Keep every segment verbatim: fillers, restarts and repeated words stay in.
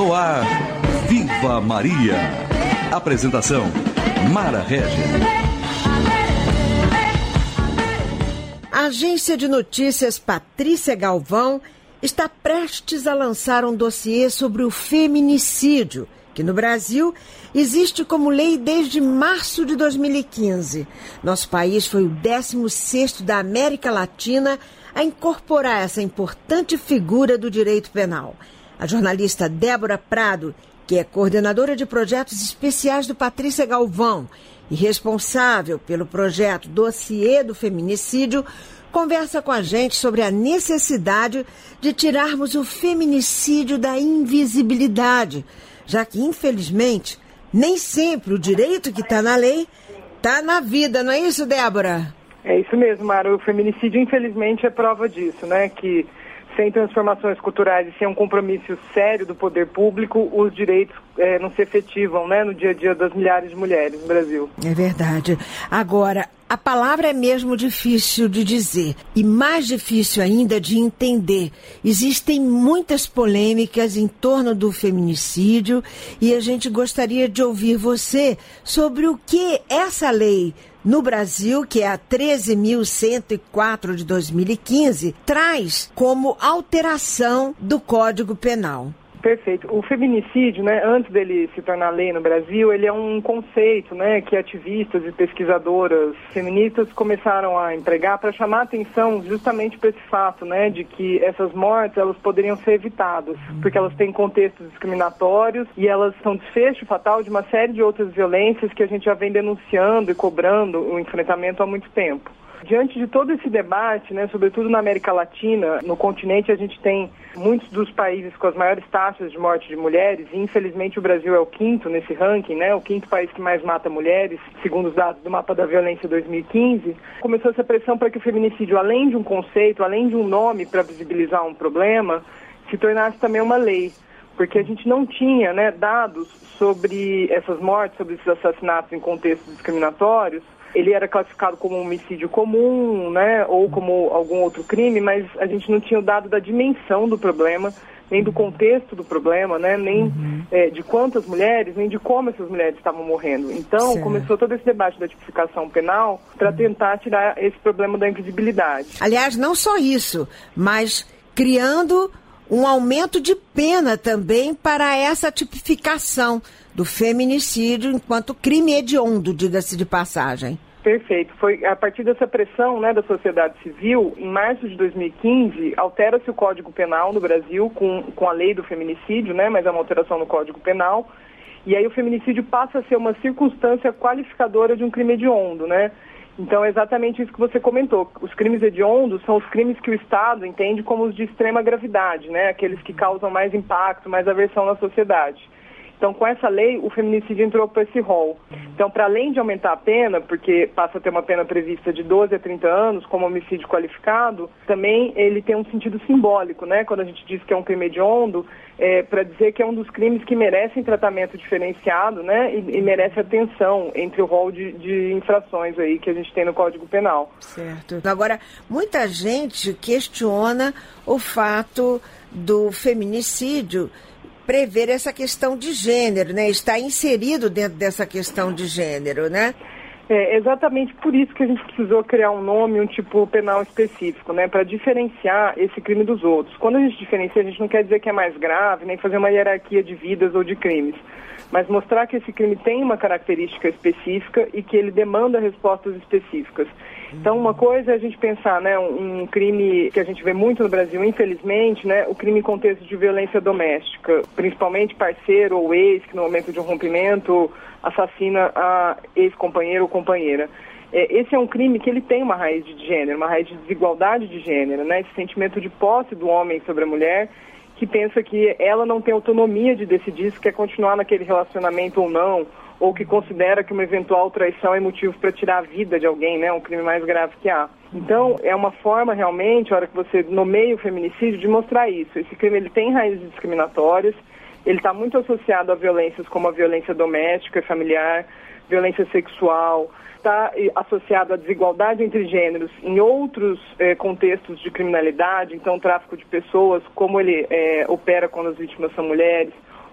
No ar, Viva Maria. Apresentação, Mara Régia. A agência de notícias Patrícia Galvão está prestes a lançar um dossiê sobre o feminicídio, que no Brasil existe como lei desde março de dois mil e quinze. Nosso país foi o décimo sexto da América Latina a incorporar essa importante figura do direito penal. A jornalista Débora Prado, que é coordenadora de projetos especiais do Patrícia Galvão e responsável pelo projeto Dossiê do Feminicídio, conversa com a gente sobre a necessidade de tirarmos o feminicídio da invisibilidade, já que, infelizmente, nem sempre o direito que está na lei está na vida, não é isso, Débora? É isso mesmo, Mara. O feminicídio, infelizmente, é prova disso, né? Que sem transformações culturais e sem um compromisso sério do poder público, os direitos é, não se efetivam, né, no dia a dia das milhares de mulheres no Brasil. É verdade. Agora, a palavra é mesmo difícil de dizer e mais difícil ainda de entender. Existem muitas polêmicas em torno do feminicídio e a gente gostaria de ouvir você sobre o que essa lei no Brasil, que é a treze mil cento e quatro de dois mil e quinze, traz como alteração do Código Penal. Perfeito. O feminicídio, né, antes dele se tornar lei no Brasil, ele é um conceito, né, que ativistas e pesquisadoras feministas começaram a empregar para chamar atenção justamente para esse fato, né, de que essas mortes elas poderiam ser evitadas, porque elas têm contextos discriminatórios e elas são desfecho fatal de uma série de outras violências que a gente já vem denunciando e cobrando o enfrentamento há muito tempo. Diante de todo esse debate, né, sobretudo na América Latina, no continente a gente tem muitos dos países com as maiores taxas de morte de mulheres, e infelizmente o Brasil é o quinto nesse ranking, né, o quinto país que mais mata mulheres, segundo os dados do Mapa da Violência dois mil e quinze. Começou essa pressão para que o feminicídio, além de um conceito, além de um nome para visibilizar um problema, se tornasse também uma lei. Porque a gente não tinha, né, dados sobre essas mortes, sobre esses assassinatos em contextos discriminatórios. Ele era classificado como um homicídio comum, né, ou como algum outro crime, mas a gente não tinha o dado da dimensão do problema, nem do contexto do problema, né, nem uhum. é, de quantas mulheres, nem de como essas mulheres estavam morrendo. Então, certo. Começou todo esse debate da tipificação penal para tentar tirar esse problema da invisibilidade. Aliás, não só isso, mas criando um aumento de pena também para essa tipificação do feminicídio enquanto crime hediondo, diga-se de passagem. Perfeito. Foi a partir dessa pressão, né, da sociedade civil, em março de dois mil e quinze, altera-se o Código Penal no Brasil com, com a lei do feminicídio, né, mas é uma alteração no Código Penal, e aí o feminicídio passa a ser uma circunstância qualificadora de um crime hediondo, né? Então é exatamente isso que você comentou. Os crimes hediondos são os crimes que o Estado entende como os de extrema gravidade, né? Aqueles que causam mais impacto, mais aversão na sociedade. Então, com essa lei, o feminicídio entrou para esse rol. Então, para além de aumentar a pena, porque passa a ter uma pena prevista de doze a trinta anos, como homicídio qualificado, também ele tem um sentido simbólico, né? Quando a gente diz que é um crime hediondo, é, para dizer que é um dos crimes que merecem tratamento diferenciado, né? E, e merece atenção entre o rol de, de infrações aí que a gente tem no Código Penal. Certo. Agora, muita gente questiona o fato do feminicídio prever essa questão de gênero, né? Está inserido dentro dessa questão de gênero, né? É exatamente por isso que a gente precisou criar um nome, um tipo penal específico, né? Para diferenciar esse crime dos outros. Quando a gente diferencia, a gente não quer dizer que é mais grave, nem fazer uma hierarquia de vidas ou de crimes, mas mostrar que esse crime tem uma característica específica e que ele demanda respostas específicas. Então, uma coisa é a gente pensar, né, um, um crime que a gente vê muito no Brasil, infelizmente, né, o crime em contexto de violência doméstica, principalmente parceiro ou ex, que no momento de um rompimento assassina a ex-companheiro ou companheira. É, esse é um crime que ele tem uma raiz de gênero, uma raiz de desigualdade de gênero, né, esse sentimento de posse do homem sobre a mulher, que pensa que ela não tem autonomia de decidir se quer continuar naquele relacionamento ou não, ou que considera que uma eventual traição é motivo para tirar a vida de alguém, né? Um crime mais grave que há. Então, é uma forma realmente, a hora que você nomeia o feminicídio, de mostrar isso. Esse crime ele tem raízes discriminatórias, ele está muito associado a violências como a violência doméstica e familiar, violência sexual, está associado à desigualdade entre gêneros em outros eh, contextos de criminalidade, então tráfico de pessoas, como ele eh, opera quando as vítimas são mulheres,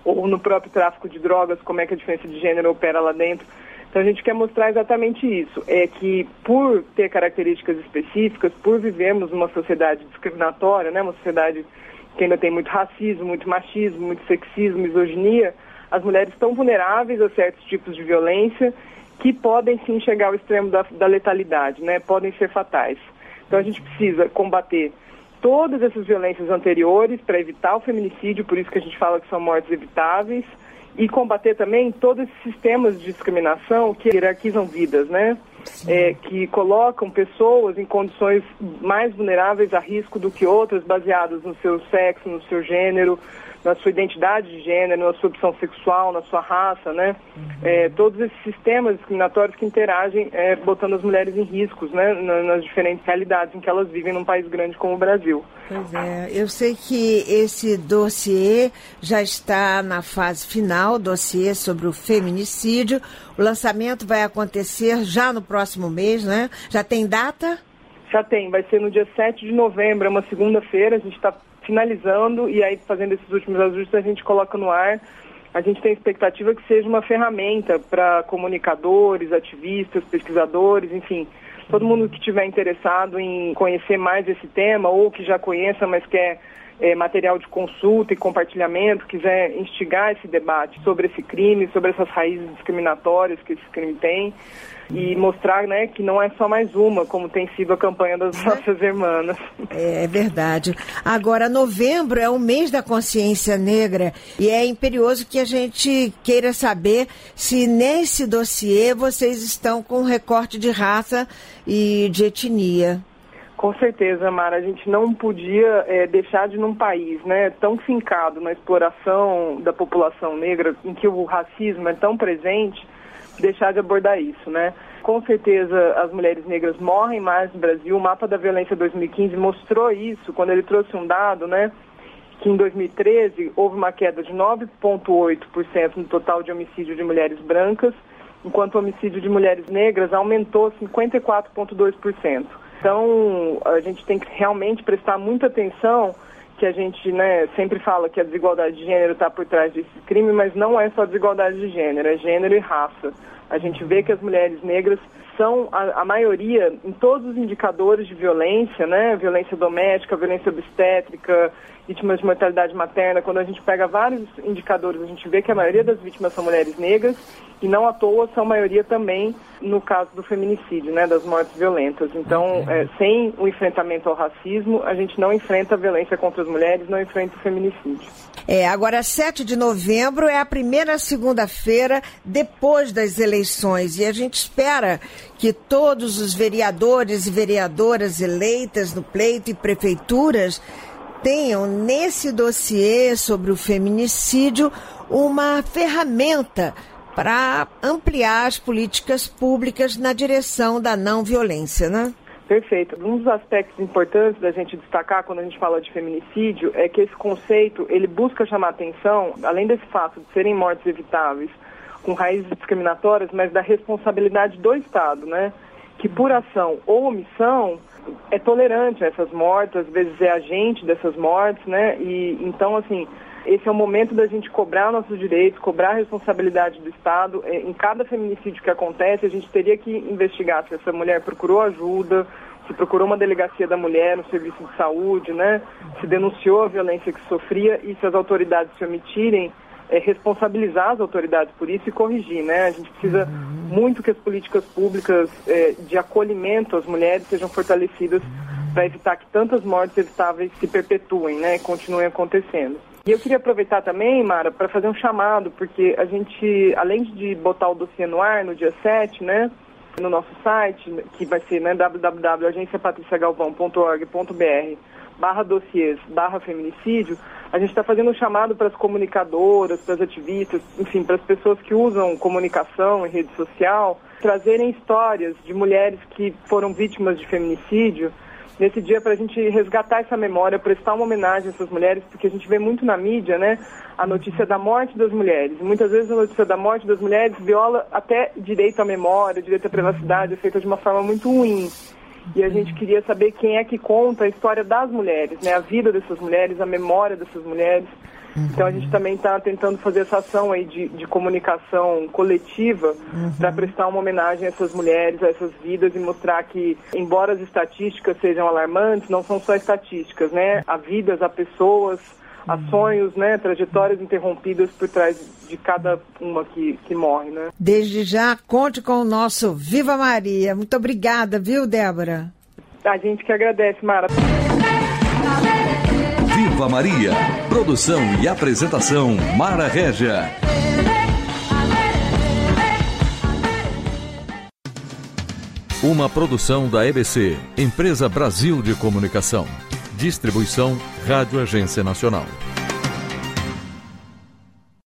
ou no próprio tráfico de drogas, como é que a diferença de gênero opera lá dentro. Então a gente quer mostrar exatamente isso, é que por ter características específicas, por vivermos numa sociedade discriminatória, né, uma sociedade que ainda tem muito racismo, muito machismo, muito sexismo, misoginia, as mulheres estão vulneráveis a certos tipos de violência que podem sim chegar ao extremo da, da letalidade, né, podem ser fatais. Então a gente precisa combater todas essas violências anteriores para evitar o feminicídio, por isso que a gente fala que são mortes evitáveis, e combater também todos esses sistemas de discriminação que hierarquizam vidas, né? É, que colocam pessoas em condições mais vulneráveis a risco do que outras, baseadas no seu sexo, no seu gênero, na sua identidade de gênero, na sua opção sexual, na sua raça, né? Uhum. É, todos esses sistemas discriminatórios que interagem, é, botando as mulheres em riscos, né? Nas diferentes realidades em que elas vivem num país grande como o Brasil. Pois é, eu sei que esse dossiê já está na fase final, dossiê sobre o feminicídio. O lançamento vai acontecer já no próximo mês, né? Já tem data? Já tem, vai ser no dia sete de novembro, é uma segunda-feira, a gente está finalizando e aí fazendo esses últimos ajustes a gente coloca no ar. A gente tem expectativa que seja uma ferramenta para comunicadores, ativistas, pesquisadores, enfim, todo mundo que estiver interessado em conhecer mais esse tema ou que já conheça, mas quer é, material de consulta e compartilhamento, quiser instigar esse debate sobre esse crime, sobre essas raízes discriminatórias que esse crime tem, e mostrar, né, que não é só mais uma, como tem sido a campanha das nossas irmãs. É verdade. Agora, novembro é o mês da consciência negra e é imperioso que a gente queira saber se nesse dossiê vocês estão com recorte de raça e de etnia. Com certeza, Mara, a gente não podia é, deixar de, num país, né, tão fincado na exploração da população negra, em que o racismo é tão presente, deixar de abordar isso, né? Com certeza as mulheres negras morrem mais no Brasil. O Mapa da Violência dois mil e quinze mostrou isso, quando ele trouxe um dado, né, que em dois mil e treze houve uma queda de nove vírgula oito por cento no total de homicídio de mulheres brancas, enquanto o homicídio de mulheres negras aumentou cinquenta e quatro vírgula dois por cento. Então, a gente tem que realmente prestar muita atenção, que a gente, né, sempre fala que a desigualdade de gênero está por trás desse crime, mas não é só desigualdade de gênero, é gênero e raça. A gente vê que as mulheres negras são a, a maioria em todos os indicadores de violência, né, violência doméstica, violência obstétrica, vítimas de mortalidade materna. Quando a gente pega vários indicadores, a gente vê que a maioria das vítimas são mulheres negras e não à toa são a maioria também no caso do feminicídio, né, das mortes violentas. Então, é, sem o enfrentamento ao racismo, a gente não enfrenta a violência contra as mulheres, não enfrenta o feminicídio. É, agora sete de novembro é a primeira segunda-feira depois das eleições e a gente espera que todos os vereadores e vereadoras eleitas no pleito e prefeituras tenham nesse dossiê sobre o feminicídio uma ferramenta para ampliar as políticas públicas na direção da não violência, né? Perfeito. Um dos aspectos importantes da gente destacar quando a gente fala de feminicídio é que esse conceito, ele busca chamar atenção, além desse fato de serem mortes evitáveis com raízes discriminatórias, mas da responsabilidade do Estado, né? Que por ação ou omissão é tolerante a essas mortes, às vezes é agente dessas mortes, né? E então, assim, esse é o momento da gente cobrar nossos direitos, cobrar a responsabilidade do Estado. Em cada feminicídio que acontece, a gente teria que investigar se essa mulher procurou ajuda, se procurou uma delegacia da mulher no serviço de saúde, né? Se denunciou a violência que sofria e se as autoridades se omitirem, é, responsabilizar as autoridades por isso e corrigir, né? A gente precisa muito que as políticas públicas é, de acolhimento às mulheres sejam fortalecidas para evitar que tantas mortes evitáveis se perpetuem, né? Continuem acontecendo. E eu queria aproveitar também, Mara, para fazer um chamado, porque a gente, além de botar o dossiê no ar no dia sete, né, no nosso site, que vai ser, né, w w w ponto agência patrícia galvão ponto org ponto b r barra dossiês barra feminicídio, a gente está fazendo um chamado para as comunicadoras, para as ativistas, enfim, para as pessoas que usam comunicação e rede social, trazerem histórias de mulheres que foram vítimas de feminicídio, nesse dia, para a gente resgatar essa memória, prestar uma homenagem a essas mulheres, porque a gente vê muito na mídia, né, a notícia da morte das mulheres. E muitas vezes a notícia da morte das mulheres viola até direito à memória, direito à privacidade, é feita de uma forma muito ruim. E a gente queria saber quem é que conta a história das mulheres, né, a vida dessas mulheres, a memória dessas mulheres. Uhum. Então a gente também está tentando fazer essa ação aí de, de comunicação coletiva uhum. para prestar uma homenagem a essas mulheres, a essas vidas e mostrar que, embora as estatísticas sejam alarmantes, não são só estatísticas, né? Há vidas, há pessoas, há sonhos, né? Trajetórias interrompidas por trás de cada uma que, que morre, né? Desde já, conte com o nosso Viva Maria. Muito obrigada, viu, Débora? A gente que agradece, Mara. Viva Maria. Produção e apresentação, Mara Régia. Uma produção da E B C, Empresa Brasil de Comunicação. Distribuição Rádio Agência Nacional.